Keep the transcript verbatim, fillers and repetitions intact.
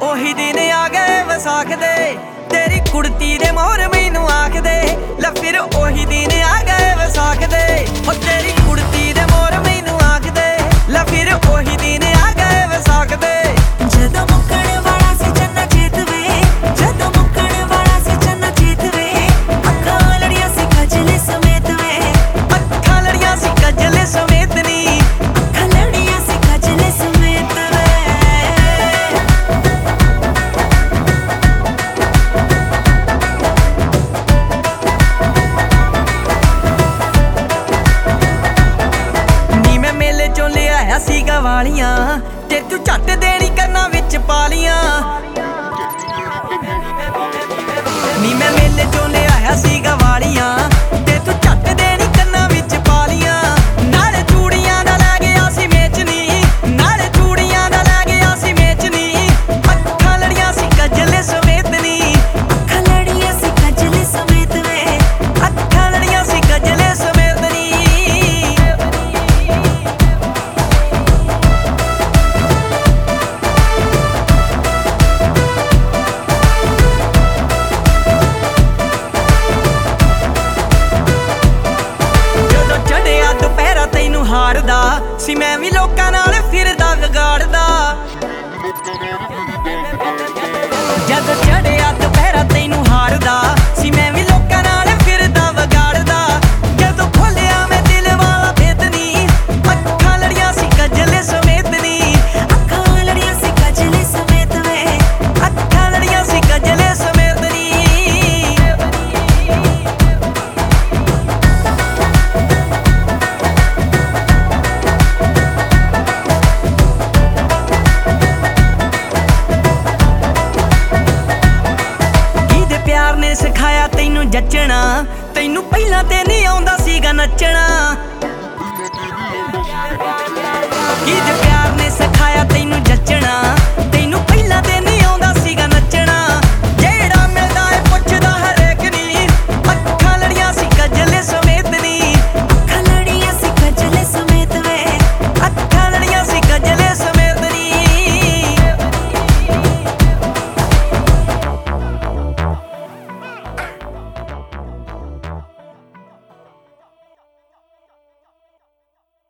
ਉਹੀ ਦਿਨ ਆ ਗਏ ਵਿਸਾਖ ਦੇ, ਤੇਰੀ ਕੁੜਤੀ ਦੇ ਮੋਹਰ ਮੈਨੂੰ ਆਖਦੇ। ਲੈ ਫਿਰ ਉਹੀ ਦਿਨ ਆ ਗਏ ਵਿਸਾਖ ਦੇ, ਹੋ ਤੇਰੀ ਕੁੜਤੀ ਦੇ ਮੋਹਰ ਮੈਨੂੰ ਆਖਦੇ। ਲੈ ਫਿਰ ਉਹੀ ਦਿਨ ਆ ਗਏ ਵਿਸਾਖ ਦੇ। ਜਦੋਂ ਮੁੱਕਣ ਵਾਲਾ ਸੀ ਚੰਨਾ ਚੇਤ ਵੇ, ਜਦੋਂ ਮੁੱਕਣ ਵਾਲਾ ਸੀ ਚੰਨਾ ਚੇਤ ਵੇ, ਅੱਖਾਂ ਲੜੀਆਂ ਸੀ ਕਜਲੇ ਸਮੇਤ ਵੇ, ਅੱਖਾਂ ਲੜੀਆਂ ਸੀ ਕਜਲੇ ਸਮੇਤ ਨੀ, ਅੱਖਾਂ ਲੜੀਆਂ ਸੀ ਕਜਲੇ ਸਮੇਤ ਵੇ। ਨੀ ਮੈਂ ਮੇਲੇ ਚੋਂ ਲਿਆਇਆ ਸੀਗਾ ਵਾਲੀਆਂ, ਤੇ ਤੂੰ ਝੱਟ ਦੇਣੀ ਕੰਨਾਂ ਵਿੱਚ ਪਾ ਲੀਆਂ। ਨੀ ਮੈਂ ਮੇਲੇ ਚੋਂ ਲਿਆਇਆ ਸੀਗਾ ਵਾਲੀਆਂ, ਤੇ ਤੂੰ ਝੱਟ ਦੇਣੀ ਕੰਨਾਂ ਵਿੱਚ ਪਾ ਲੀਆਂ। ਨਾਲੇ ਚੂੜੀਆਂ ਦਾ ਲੈ ਗਿਆ ਸੀ ਮੇਚਨੀ, ਨਾਲੇ ਚੂੜੀਆਂ ਦਾ ਲੈ ਗਿਆ ਸੀ ਮੇਚਨੀ, ਅੱਖਾਂ ਲੜੀਆਂ ਸੀ ਕਜਲੇ ਸਮੇਤ ਨੀ, ਅੱਖਾਂ ਲੜੀਆਂ ਸੀ ਕਜਲੇ ਸਮੇਤ ਵੇ, ਅੱਖਾਂ ਲੜੀਆਂ ਸੀ ਕਜਲੇ ਸਮੇਤ ਨੀ। ਜਦੋਂ ਚੜਿਆ ਦੁਪਹਿਰਾ ਤੈਨੂੰ ਹਾਰਦਾ ਸੀ, ਮੈਂ ਵੀ ਲੋਕਾਂ ਨਾਲ ਫਿਰਦਾ ਵਿਗਾੜਦਾ। ਜਦੋਂ ਚੜਿਆ ਦੁਪਹਿਰਾ ਤੈਨੂੰ ਹਾਰਦਾ ਸੀ, ਮੈਂ ਵੀ ਲੋਕਾਂ ਨਾਲ ਫਿਰਦਾ ਵਿਗਾੜਦਾ। ਜਦੋਂ ਖੋਲਿਆ ਮੈਂ ਦਿਲ ਵਾਲਾ ਭੇਤ ਨੀ, ਅੱਖਾਂ ਲੜੀਆਂ ਸੀ ਕਜਲੇ ਸਮੇਤ ਨੀ, ਅੱਖਾਂ ਲੜੀਆਂ ਸੀ ਕਜਲੇ ਸਮੇਤ ਵੇ, ਅੱਖਾਂ ਲੜੀਆਂ ਸੀ ਕਜਲੇ ਸਮੇਤ ਨੀ। ਕਿਹਦੇ ਪਿਆਰ ਨੇ ਸਿਖਾਇਆ ਤੈਨੂੰ ਜੱਚਣਾ, ਤੈਨੂੰ ਪਹਿਲਾਂ ਤੇ ਨਹੀਂ ਆਉਂਦਾ ਸੀਗਾ ਨੱਚਣਾ। ਕਿਹਦੇ ਪਿਆਰ ਨੇ ਸਿਖਾਇਆ ਤੈਨੂੰ